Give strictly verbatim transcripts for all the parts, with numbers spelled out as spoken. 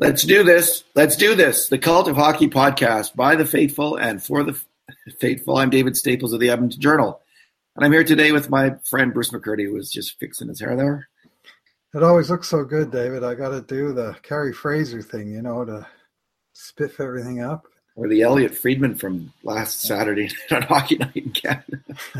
Let's do this. Let's do this. The Cult of Hockey podcast by the faithful and for the faithful. I'm David Staples of the Edmonton Journal. And I'm here today with my friend Bruce McCurdy, who was just fixing his hair there. It always looks so good, David. I got to do the Carrie Fraser thing, you know, to spiff everything up. Or the Elliot Friedman from last Saturday on Hockey Night in Canada.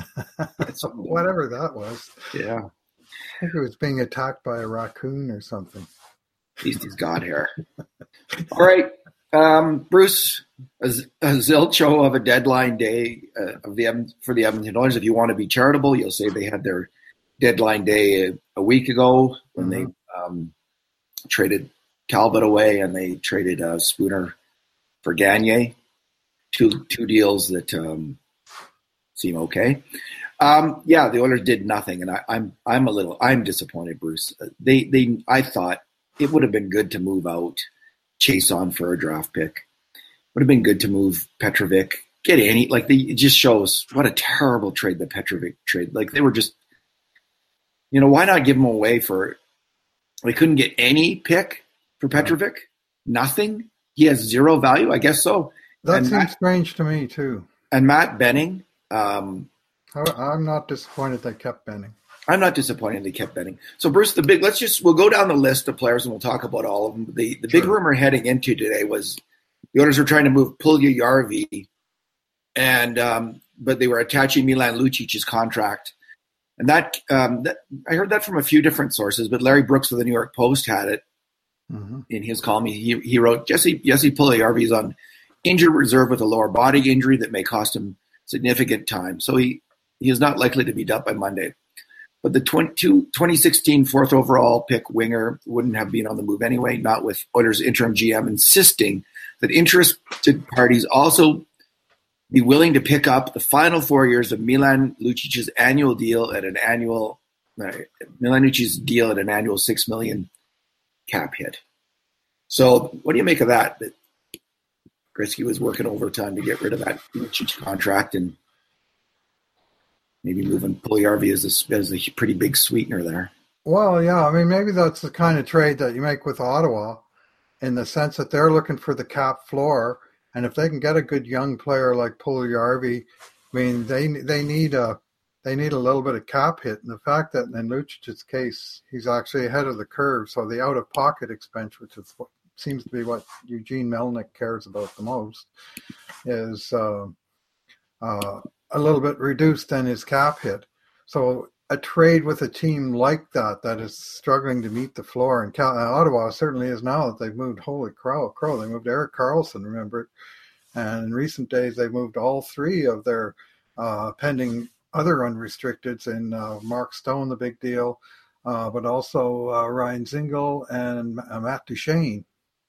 Whatever that was. Yeah. I think it was being attacked by a raccoon or something. At least he's got hair. All right. Um, Bruce, a, a zilch show of a deadline day uh, of the for the Edmonton Oilers. If you want to be charitable, you'll say they had their deadline day a, a week ago when mm-hmm. they um, traded Talbot away and they traded uh, Spooner for Gagner. Two two deals that um, seem okay. Um, yeah, the Oilers did nothing, and I, I'm I'm a little I'm disappointed, Bruce. They they I thought it would have been good to move out Chase on for a draft pick. Would have been good to move Petrovic. Get any like the it just shows what a terrible trade the Petrovic trade. Like they were just, you know, why not give him away for? They couldn't get any pick for Petrovic. Nothing. He has zero value. I guess so. That and seems Matt, strange to me too. And Matt Benning. Um, I, I'm not disappointed they kept Benning. I'm not disappointed they kept Benning. So Bruce, the big let's just we'll go down the list of players and we'll talk about all of them. The the big sure. rumor heading into today was the Oilers were trying to move Puljujarvi, and um, but they were attaching Milan Lucic's contract, and that, um, that I heard that from a few different sources. But Larry Brooks of the New York Post had it mm-hmm. in his column. He he wrote Jesse Jesse Puljujarvi is on injured reserve with a lower body injury that may cost him significant time, so he he is not likely to be dumped by Monday. But the twenty sixteen fourth overall pick winger wouldn't have been on the move anyway, not with Oilers interim G M insisting that interested parties also be willing to pick up the final four years of Milan Lucic's annual deal at an annual uh, Milan Lucic's deal at an annual six million cap hit. So what do you make of that? That Gretzky was working overtime to get rid of that Lucic contract and maybe moving Puljujarvi as a, as a pretty big sweetener there. Well, yeah. I mean, maybe that's the kind of trade that you make with Ottawa in the sense that they're looking for the cap floor. And if they can get a good young player like Puljujarvi, I mean, they they need a they need a little bit of cap hit. And the fact that in Lucic's case, he's actually ahead of the curve. So the out-of-pocket expense, which is what seems to be what Eugene Melnyk cares about the most, is uh, uh, a little bit reduced than his cap hit. So a trade with a team like that, that is struggling to meet the floor, and Cal- Ottawa certainly is now that they've moved, holy crow, crow, they moved Erik Karlsson, remember? And in recent days, they've moved all three of their uh, pending other unrestricteds in uh, Mark Stone, the big deal, uh, but also uh, Ryan Zingle and uh, Matt Duchene.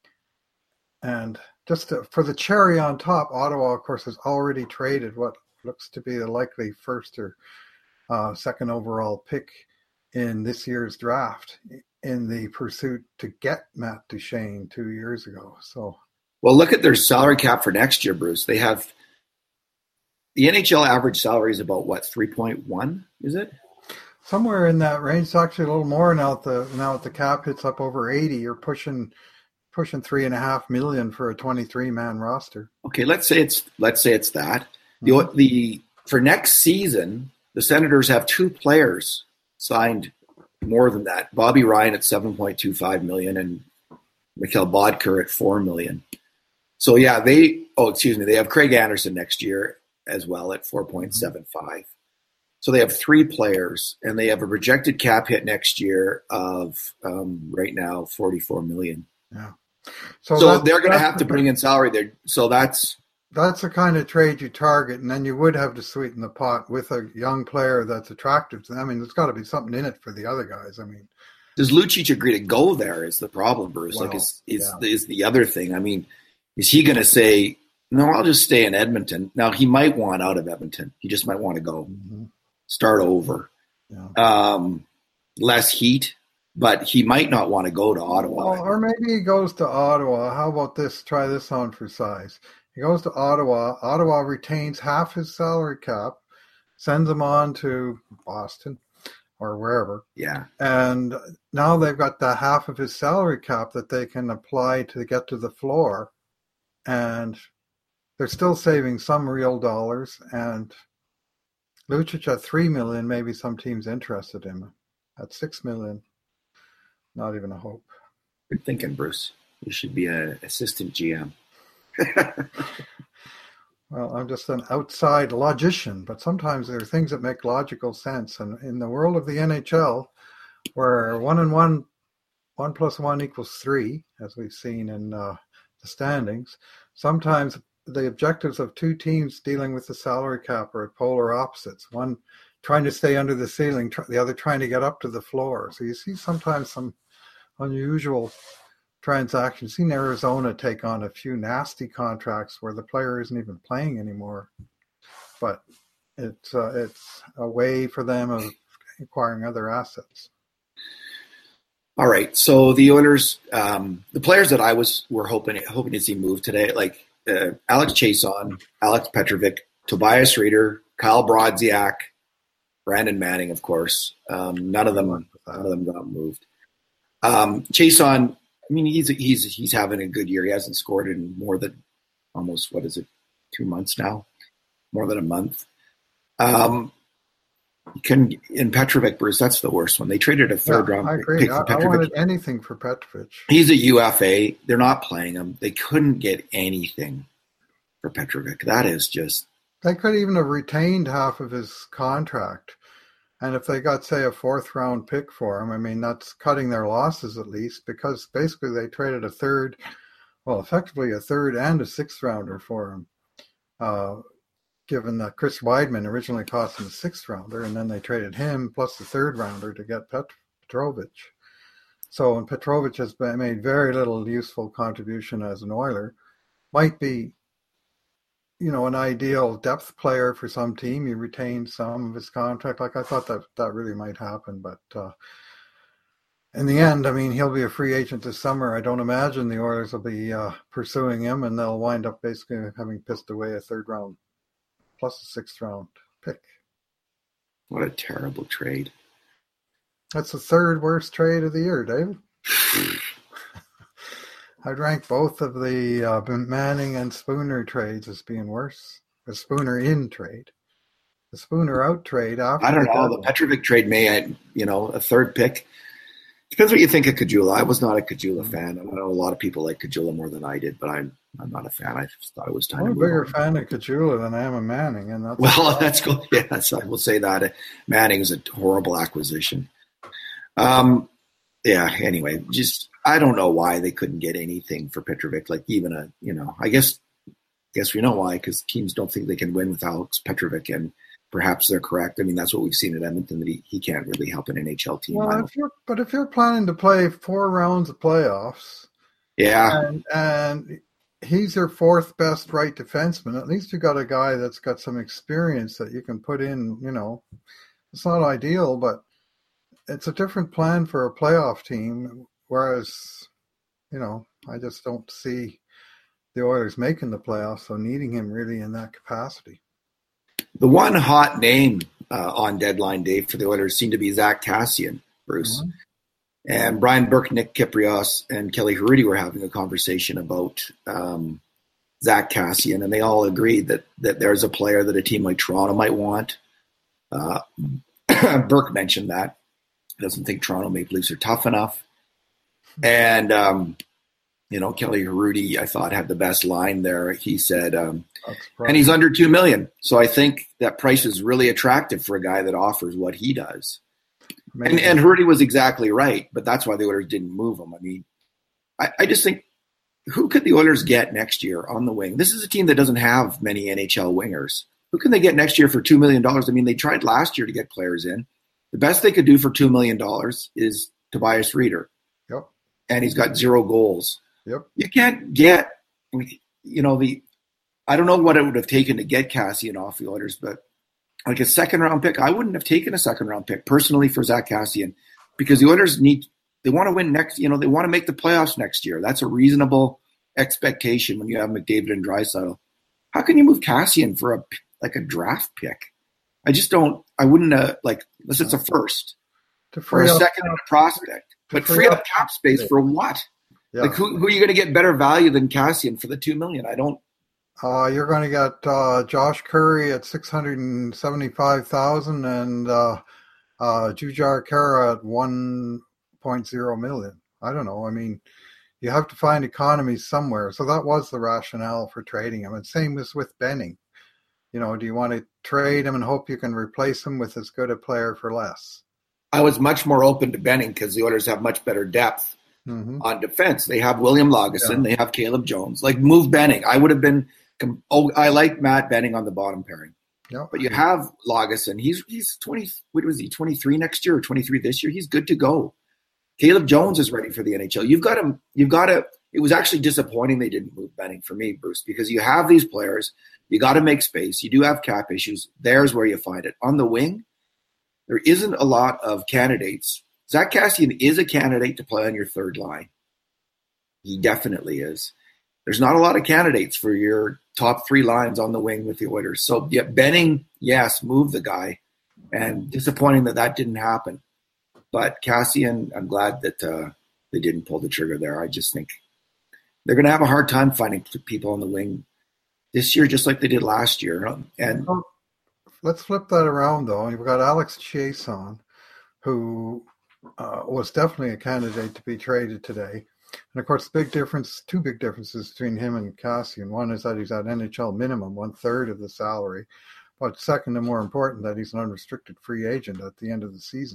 And just to, for the cherry on top, Ottawa, of course, has already traded what looks to be the likely first or uh, second overall pick in this year's draft in the pursuit to get Matt Duchene two years ago. So, well, look at their salary cap for next year, Bruce. They have the N H L average salary is about what, three point one, is it? Somewhere in that range. It's actually a little more now that the now that the cap hits up over eighty. You're pushing pushing three and a half million for a twenty-three man roster. Okay, let's say it's let's say it's that. The, the for next season, the Senators have two players signed more than that. Bobby Ryan at seven point two five million and Mikhail Bodker at four million. So yeah, they oh excuse me, they have Craig Anderson next year as well at four point seven five. So they have three players, and they have a projected cap hit next year of um, right now forty-four million. Yeah. So, so they're going to have to bring in salary there. So that's. That's the kind of trade you target, and then you would have to sweeten the pot with a young player that's attractive to them. I mean, there's got to be something in it for the other guys. I mean, does Lucic agree to go there? Is the problem, Bruce? Well, like, is is, yeah. is the other thing? I mean, is he going to say no? I'll just stay in Edmonton. Now he might want out of Edmonton. He just might want to go mm-hmm. start over, yeah. um, less heat. But he might not want to go to Ottawa. Well, or maybe he goes to Ottawa. How about this? Try this on for size. He goes to Ottawa. Ottawa retains half his salary cap, sends him on to Boston or wherever. Yeah. And now they've got the half of his salary cap that they can apply to get to the floor. And they're still saving some real dollars. And Lucic at three million, maybe some team's interested in him. At six million, not even a hope. Good thinking, Bruce. You should be an assistant G M. Well, I'm just an outside logician, but sometimes there are things that make logical sense. And in the world of the N H L, where one and one, one plus one equals three, as we've seen in uh, the standings, sometimes the objectives of two teams dealing with the salary cap are at polar opposites. One trying to stay under the ceiling, tr- the other trying to get up to the floor. So you see sometimes some unusual transactions. Seen Arizona take on a few nasty contracts where the player isn't even playing anymore, but it's uh, it's a way for them of acquiring other assets. All right, so the Oilers, um, the players that I was were hoping hoping to see move today, like uh, Alex Chiasson, Alex Petrovic, Tobias Rieder, Kyle Brodziak, Brandon Manning, of course. Um, none of them none of them got moved. Um, Chiasson, I mean, he's he's he's having a good year. He hasn't scored in more than almost, what is it, two months now? More than a month. Um, you can in Petrovic, Bruce, that's the worst one. They traded a third yeah, round I agree. pick I, for Petrovic. I wanted anything for Petrovic. He's a U F A. They're not playing him. They couldn't get anything for Petrovic. That is just. They could even have retained half of his contract. And if they got, say, a fourth round pick for him, I mean, that's cutting their losses at least, because basically they traded a third, well, effectively a third and a sixth rounder for him, uh, given that Chris Weidman originally cost them a sixth rounder, and then they traded him plus the third rounder to get Pet- Petrovic. So, and Petrovic has been, made very little useful contribution as an Oiler. Might be, you know, an ideal depth player for some team. You retain some of his contract. Like, I thought that that really might happen. But uh, in the end, I mean, he'll be a free agent this summer. I don't imagine the Oilers will be uh, pursuing him, and they'll wind up basically having pissed away a third round plus a sixth round pick. What a terrible trade. That's the third worst trade of the year, David. I'd rank both of the uh, Manning and Spooner trades as being worse. The Spooner in trade. The Spooner out trade after. I don't know. The Petrovic trade may, you know, a third pick. Depends what you think of Kajula. I was not a Kajula fan. I know a lot of people like Kajula more than I did, but I'm I'm not a fan. I just thought it was time I'm to a move bigger on. fan of Kajula than I am of Manning. And that's well, that's cool. Yes, I will say that. Manning is a horrible acquisition. Um, yeah, anyway, just I don't know why they couldn't get anything for Petrovic, like even a, you know, I guess guess we know why, because teams don't think they can win with Alex Petrovic, and perhaps they're correct. I mean, that's what we've seen at Edmonton, that he, he can't really help an N H L team. Well, if you're, but if you're planning to play four rounds of playoffs, yeah, and, and he's your fourth best right defenseman, at least you got a guy that's got some experience that you can put in. You know, it's not ideal, but it's a different plan for a playoff team. Whereas, you know, I just don't see the Oilers making the playoffs, so needing him really in that capacity. The one hot name uh, on deadline day for the Oilers seemed to be Zach Kassian, Bruce. Mm-hmm. And Brian Burke, Nick Kyprios, and Kelly Hrudey were having a conversation about um, Zach Kassian, and they all agreed that that there's a player that a team like Toronto might want. Uh, Burke mentioned that. He doesn't think Toronto Maple Leafs are tough enough. And, um, you know, Kelly Hrudey, I thought, had the best line there. He said, um, and he's under two million dollars. So I think that price is really attractive for a guy that offers what he does. And, and Hrudey was exactly right, but that's why the Oilers didn't move him. I mean, I, I just think, who could the Oilers get next year on the wing? This is a team that doesn't have many N H L wingers. Who can they get next year for two million dollars? I mean, they tried last year to get players in. The best they could do for two million dollars is Tobias Rieder. Yep. And he's got zero goals. Yep. You can't get, you know, the, I don't know what it would have taken to get Kassian off the Oilers, but like a second round pick, I wouldn't have taken a second round pick personally for Zach Kassian, because the Oilers need, they want to win next, you know, they want to make the playoffs next year. That's a reasonable expectation when you have McDavid and Draisaitl. How can you move Kassian for a, like a draft pick? I just don't, I wouldn't, uh, like, unless it's a first. to or free a up second and a prospect. But free free up up cap space for what? Yeah. Like who, who are you going to get better value than Cassian for the two million? I don't. Uh, you're going to get uh, Josh Curry at six hundred and seventy-five thousand, and uh, uh, Jujhar Khaira at one point zero million. I don't know. I mean, you have to find economies somewhere. So that was the rationale for trading him. And same as with Benning. You know, do you want to trade him and hope you can replace him with as good a player for less? I was much more open to Benning because the Oilers have much better depth mm-hmm. on defense. They have William Lagesson. Yeah. They have Caleb Jones. Like, move Benning. I would have been – oh, I like Matt Benning on the bottom pairing. Yep. But you have Lagesson. He's he's twenty. What was he? twenty-three next year or twenty-three this year? He's good to go. Caleb Jones is ready for the N H L. You've got to. You've got to. It was actually disappointing they didn't move Benning for me, Bruce, because you have these players. You got to make space. You do have cap issues. There's where you find it on the wing. There isn't a lot of candidates. Zach Kassian is a candidate to play on your third line. He definitely is. There's not a lot of candidates for your top three lines on the wing with the Oilers. So, yeah, Benning, yes, move the guy. And disappointing that that didn't happen. But Kassian, I'm glad that uh, they didn't pull the trigger there. I just think they're going to have a hard time finding people on the wing this year, just like they did last year. And well, let's flip that around, though. You've got Alex Chiasson, who uh, was definitely a candidate to be traded today. And, of course, big difference, two big differences between him and Kassian. One is that he's at N H L minimum, one-third of the salary. But second and more important, that he's an unrestricted free agent at the end of the season.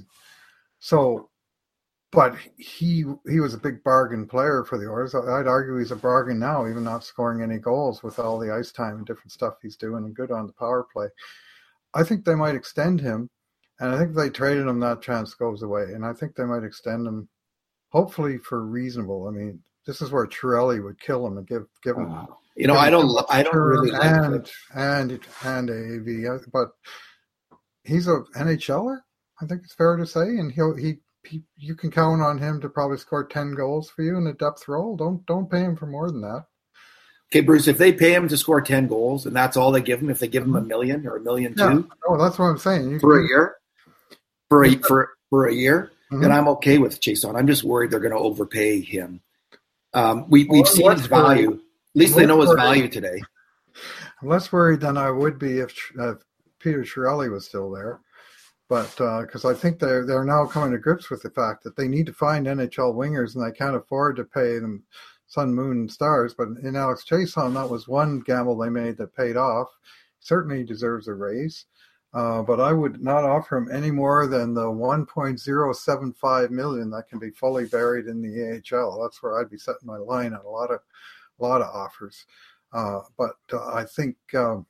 So, but he he was a big bargain player for the Oilers. I'd argue he's a bargain now, even not scoring any goals with all the ice time and different stuff he's doing and good on the power play. I think they might extend him, and I think if they traded him, that chance goes away. And I think they might extend him, hopefully for reasonable. I mean, this is where Chiarelli would kill him and give give him. Uh, you know, I don't, I don't really like and it. and and A V, but he's a NHLer. I think it's fair to say, and he'll he, he you can count on him to probably score ten goals for you in a depth role. Don't don't pay him for more than that. Okay, Bruce, if they pay him to score ten goals and that's all they give him, if they give him a million or a million yeah. two, oh, that's what I'm saying. You, for you, a year, for a for for a year, mm-hmm. then I'm okay with Chiasson. I'm just worried they're going to overpay him. Um, we we've well, seen his value. Worried. At least they know his value today. I'm less worried than I would be if uh, Peter Chiarelli was still there. But because uh, I think they're, they're now coming to grips with the fact that they need to find N H L wingers and they can't afford to pay them sun, moon, and stars. But in Alex Chiasson, that was one gamble they made that paid off. Certainly deserves a raise. Uh, but I would not offer him any more than the one point zero seven five million dollars that can be fully buried in the A H L. That's where I'd be setting my line on a lot of a lot of offers. Uh, but uh, I think um,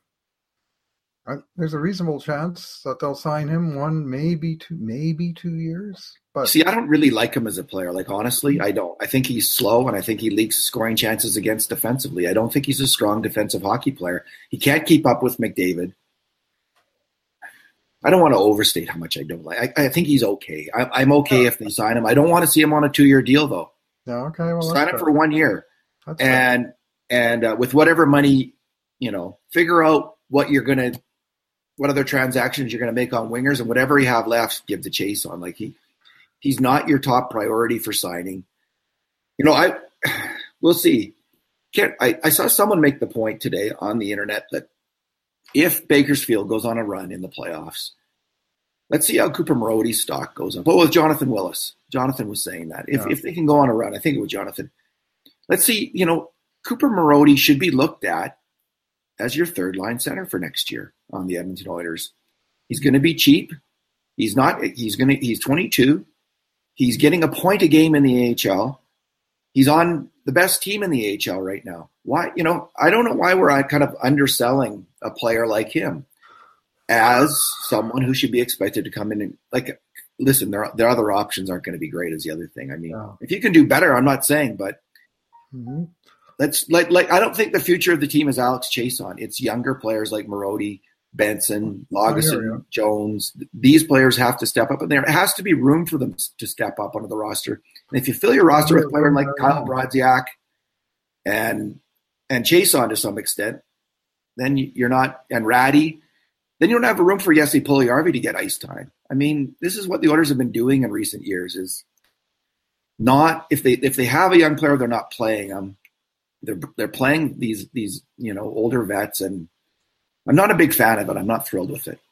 I, there's a reasonable chance that they'll sign him one, maybe two, maybe two years. But see, I don't really like him as a player. Like, honestly, I don't. I think he's slow, and I think he leaks scoring chances against defensively. I don't think he's a strong defensive hockey player. He can't keep up with McDavid. I don't want to overstate how much I don't like. I, I think he's okay. I, I'm okay if they sign him. I don't want to see him on a two-year deal, though. Yeah, okay. Well, sign him for one year. That's and fair. and uh, with whatever money, you know, figure out what you're going to, what other transactions you're going to make on wingers, and whatever you have left, give the Chiasson. Like, he, he's not your top priority for signing. You know, I, we'll see. Can't, I, I saw someone make the point today on the internet that if Bakersfield goes on a run in the playoffs, let's see how Cooper Marody's stock goes up. What was Jonathan Willis? Jonathan was saying that. If, yeah. if they can go on a run, I think it was Jonathan. Let's see, you know, Cooper Marody should be looked at as your third line center for next year on the Edmonton Oilers. He's going to be cheap. He's not, he's going to, he's twenty-two. He's getting a point a game in the A H L. He's on the best team in the A H L right now. Why, you know, I don't know why we're kind of underselling a player like him as someone who should be expected to come in and, like, listen, their, their other options aren't going to be great is the other thing. I mean, no. If you can do better, I'm not saying, but mm-hmm. let's like, like, I don't think the future of the team is Alex Chiasson. It's younger players like Marody, Benson, Lagesson, oh, yeah, yeah. Jones. These players have to step up, and there has to be room for them to step up onto the roster. And if you fill your roster with a player like Kyle Brodziak and and Chiasson to some extent, then you're not, and Ratty, then you don't have a room for Jesse Puljujarvi to get ice time. I mean, this is what the Oilers have been doing in recent years. Is not if they if they have a young player, they're not playing them. They're they're playing these these you know older vets, and I'm not a big fan of it. I'm not thrilled with it.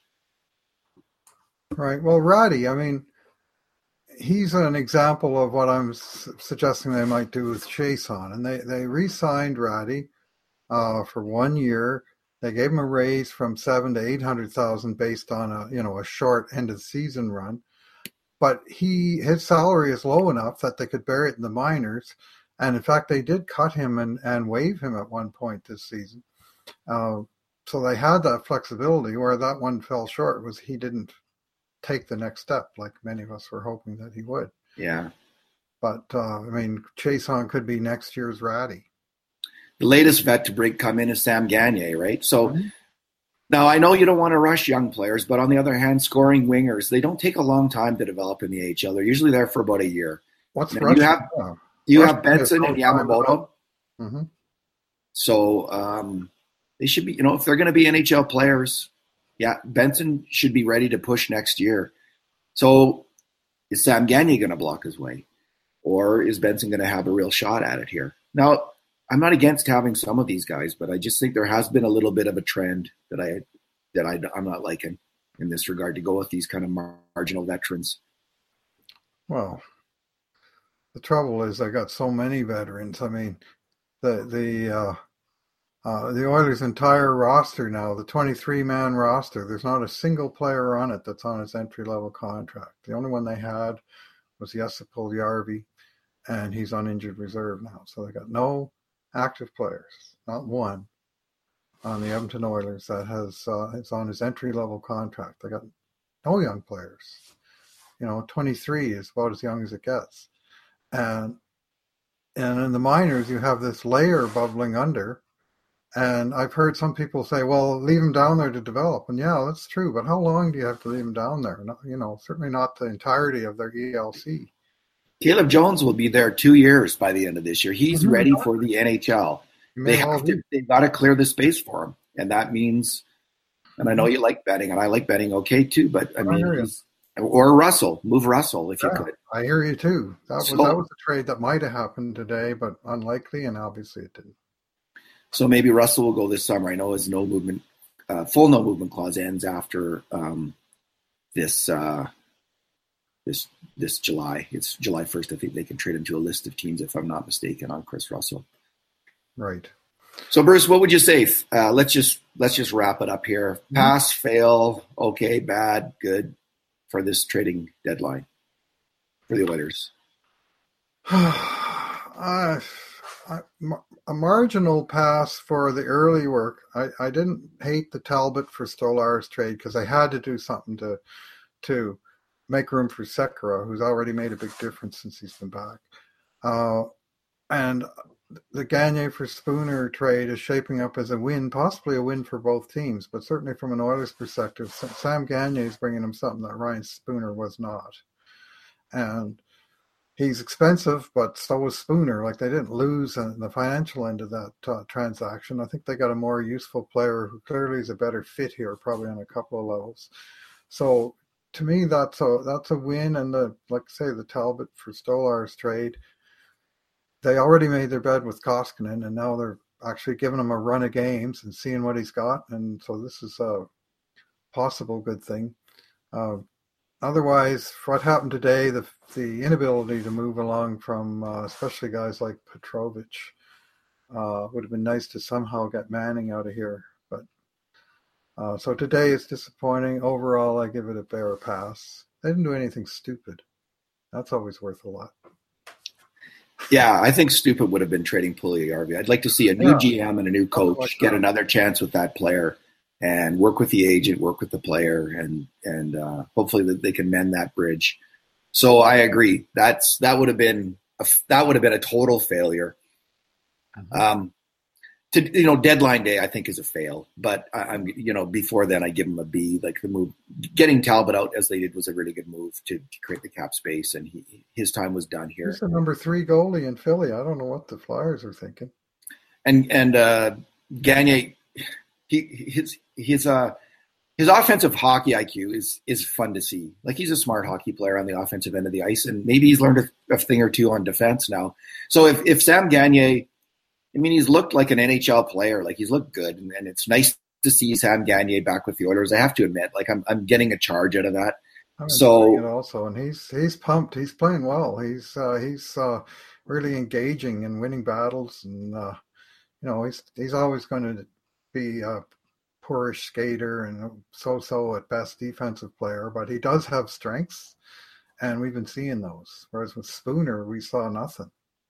Right. Well, Ratty, I mean, he's an example of what I'm su- suggesting they might do with Chiasson. And they, they re-signed Ratty uh, for one year. They gave him a raise from seven to eight hundred thousand based on a you know a short end of the season run. But he his salary is low enough that they could bury it in the minors. And in fact, they did cut him and, and waive him at one point this season. Uh, so they had that flexibility. Where that one fell short was he didn't take the next step like many of us were hoping that he would. Yeah. But, uh, I mean, Chiasson could be next year's Ratty. The latest vet to break come in is Sam Gagner, right? So mm-hmm. Now I know you don't want to rush young players, but on the other hand, scoring wingers, they don't take a long time to develop in the A H L. They're usually there for about a year. What's now, Russian? You have, uh, you Russian have Benson and Yamamoto. Mm-hmm. So um, they should be, you know, if they're going to be N H L players, yeah, Benson should be ready to push next year. So is Sam Gagner going to block his way? Or is Benson going to have a real shot at it here? Now, I'm not against having some of these guys, but I just think there has been a little bit of a trend that, I, that I, I'm not liking in this regard to go with these kind of mar- marginal veterans. Well, the trouble is I got so many veterans. I mean, the the uh, Uh, the Oilers' entire roster now, the twenty-three man roster, there's not a single player on it that's on his entry-level contract. The only one they had was Jesse Puljujarvi, and he's on injured reserve now. So they got no active players, not one, on the Edmonton Oilers that has uh, is on his entry-level contract. They got no young players. You know, twenty-three is about as young as it gets. And, and in the minors, you have this layer bubbling under. And I've heard some people say, well, leave him down there to develop. And yeah, that's true. But how long do you have to leave him down there? No, you know, certainly not the entirety of their E L C. Caleb Jones will be there two years by the end of this year. He's mm-hmm. ready for the N H L. They have to, they've got to clear the space for him. And that means, and I know you like betting, and I like betting okay too, but I mean, I he's, or Russell, move Russell if yeah, you could. I hear you too. That was, so, that was a trade that might have happened today, but unlikely, and obviously it didn't. So maybe Russell will go this summer. I know his no movement, uh, full no movement clause ends after um, this uh, this this July. It's July first. I think they can trade him to a list of teams, if I'm not mistaken, on Chris Russell. Right. So Bruce, what would you say? Uh, let's just let's just wrap it up here. Pass, mm-hmm. fail, okay, bad, good for this trading deadline for the Oilers. uh, I, a marginal pass for the early work. I, I didn't hate the Talbot for Stolar's trade because I had to do something to to make room for Sekera, who's already made a big difference since he's been back. Uh, and the Gagner for Spooner trade is shaping up as a win, possibly a win for both teams, but certainly from an Oilers perspective, Sam Gagner is bringing him something that Ryan Spooner was not. And he's expensive, but so was Spooner. Like, they didn't lose in the financial end of that uh, transaction. I think they got a more useful player who clearly is a better fit here, probably on a couple of levels. So to me, that's a that's a win. And the like I say, the Talbot for Stolar's trade, they already made their bed with Koskinen, and now they're actually giving him a run of games and seeing what he's got. And so this is a possible good thing. Uh, Otherwise, what happened today, the the inability to move along from uh, especially guys like Petrovic, uh, would have been nice to somehow get Manning out of here. But uh, so today is disappointing. Overall, I give it a bare pass. They didn't do anything stupid. That's always worth a lot. Yeah, I think stupid would have been trading Puljujarvi. I'd like to see a new yeah. G M and a new coach like get another chance with that player and work with the agent, work with the player, and and uh, hopefully that they can mend that bridge. So I agree. That's that would have been a, that would have been a total failure. Mm-hmm. Um, to you know, deadline day I think is a fail, but I, I'm you know before then I give him a B. Like the move, getting Talbot out as they did was a really good move to, to create the cap space, and he his time was done here. He's the number three goalie in Philly. I don't know what the Flyers are thinking. And and uh, Gagner. He his his uh his offensive hockey I Q is is fun to see. Like, he's a smart hockey player on the offensive end of the ice, and maybe he's learned a, a thing or two on defense now. So if, if Sam Gagner, I mean, he's looked like an N H L player. Like, he's looked good, and, and it's nice to see Sam Gagner back with the Oilers. I have to admit, like, I'm I'm getting a charge out of that. I'm so it also, and he's he's pumped. He's playing well. He's uh, he's uh, really engaging and winning battles, and uh, you know, he's he's always going to be a poorish skater and so-so at best defensive player, but he does have strengths, and we've been seeing those. Whereas with Spooner, we saw nothing.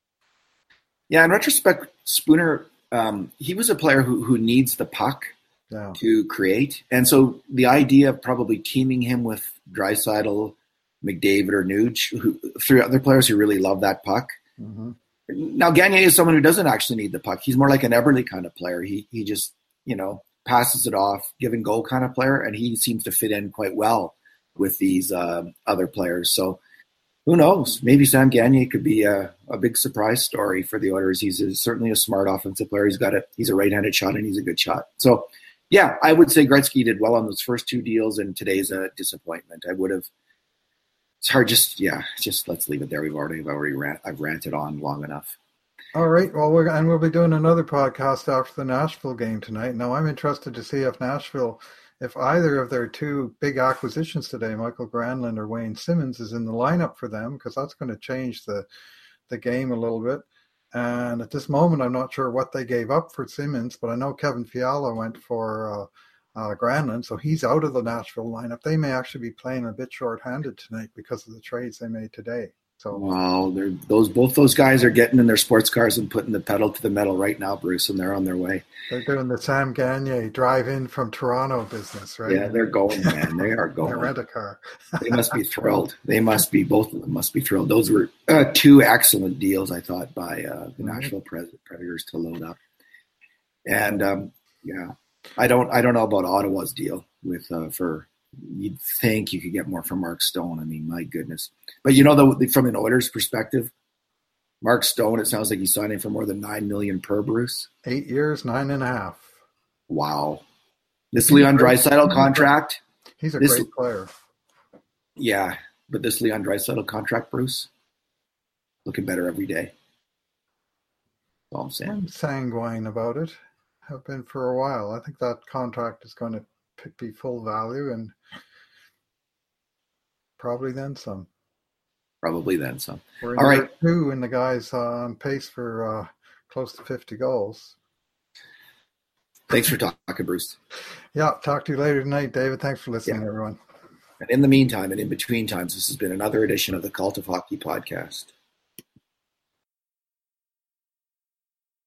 Yeah, in retrospect, Spooner, um, he was a player who who needs the puck yeah. to create, and so the idea of probably teaming him with Draisaitl, McDavid, or Nuge, who three other players who really love that puck. Mm-hmm. Now, Gagner is someone who doesn't actually need the puck. He's more like an Eberle kind of player. He he just, you know, passes it off, give and go kind of player, and he seems to fit in quite well with these uh, other players. So who knows? Maybe Sam Gagner could be a, a big surprise story for the Oilers. He's a, certainly a smart offensive player. He's got a he's a right-handed shot, and he's a good shot. So, yeah, I would say Gretzky did well on those first two deals, and today's a disappointment. I would have. It's hard. Just yeah, just let's leave it there. We've already I've already rant, I've ranted on long enough. All right. Well, we're, and we'll be doing another podcast after the Nashville game tonight. Now, I'm interested to see if Nashville, if either of their two big acquisitions today, Michael Granlund or Wayne Simmons, is in the lineup for them, because that's going to change the the game a little bit. And at this moment, I'm not sure what they gave up for Simmons, but I know Kevin Fiala went for uh, uh, Granlund, so he's out of the Nashville lineup. They may actually be playing a bit short-handed tonight because of the trades they made today. So, well, they're, those both those guys are getting in their sports cars and putting the pedal to the metal right now, Bruce, and they're on their way. They're doing the Sam Gagner drive-in from Toronto business, right? Yeah, they're going, man. They are going. They rent a car. They must be thrilled. They must be, both of them must be thrilled. Those were uh, two excellent deals, I thought, by uh, the mm-hmm. Nashville Predators to load up. And um, yeah, I don't, I don't know about Ottawa's deal with uh, for. You'd think you could get more from Mark Stone. I mean, my goodness. But you know, the, from an Oilers perspective, Mark Stone, it sounds like he's signing for more than nine million per, Bruce. Eight years, nine and a half. Wow. This Leon Draisaitl contract. He's a this, great player. Yeah, but this Leon Draisaitl contract, Bruce, looking better every day. That's all I'm saying. I'm sanguine about it. Have been for a while. I think that contract is going to be full value, and probably then some. Probably then some. We're All right. Two, and the guy's uh, on pace for uh, close to fifty goals. Thanks for talking, Bruce. Yeah, talk to you later tonight, David. Thanks for listening, yeah. everyone. And in the meantime, and in between times, this has been another edition of the Cult of Hockey podcast.